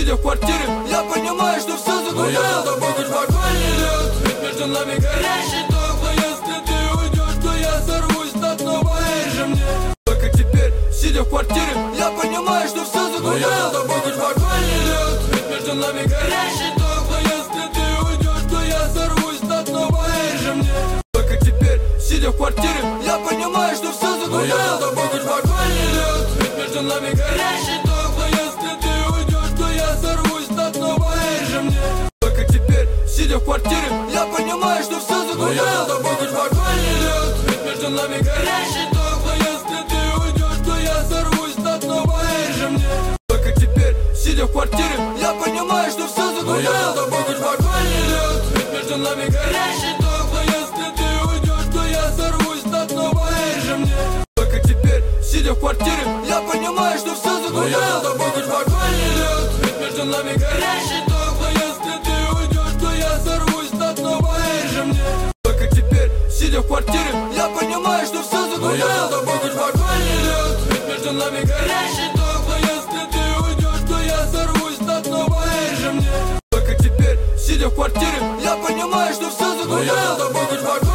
сидя в квартире, я понимаю, что все загубил. Но я с тобой хоть в огонь не лез, ведь между нами горящий ток. Но если ты уйдешь, то я сорвусь на дно, поверь же мне. Только теперь, сидя в квартире, я понимаю, что все загубил. Но я с тобой хоть в огонь не лез, ведь между нами горящий ток. Но если ты уйдешь, то я сорвусь на дно, поверь же мне. Только теперь, сидя в квартире, я понимаю, что все загубил. Но я с тобой хоть в огонь не лез, ведь между нами горящий ток. Но если ты уйдешь, то я сорвусь на дно, поверь же мне. Только теперь, сидя в квартире, я понимаю, что все загубил. Но я с тобой хоть в огонь не лез, ведь между нами горящий ток. Но если ты уйдешь, то я сорвусь на дно, поверь же мне. Только теперь, сидя в квартире, я понимаю, что все загубил. Но я с тобой хоть в огонь не лез, ведь между нами горящий ток. Но если ты уйдешь, то я сорвусь на дно, поверь же мне. Только теперь, сидя в квартире, я понимаю, что все загубил. Но я с тобой хоть в огонь не лез, ведь между нами горящий ток. Но если ты уйдешь, то я сорвусь на дно, поверь же мне. Только теперь, сидя в квартире, я понимаю, что все загубил. Но я с тобой хоть в огонь не лез, ведь между нами горящий ток. Но если ты уйдешь, то я сорвусь на дно, поверь же мне. Только теперь, сидя в квартире, я понимаю, что все загубил. Но я с тобой хоть в огонь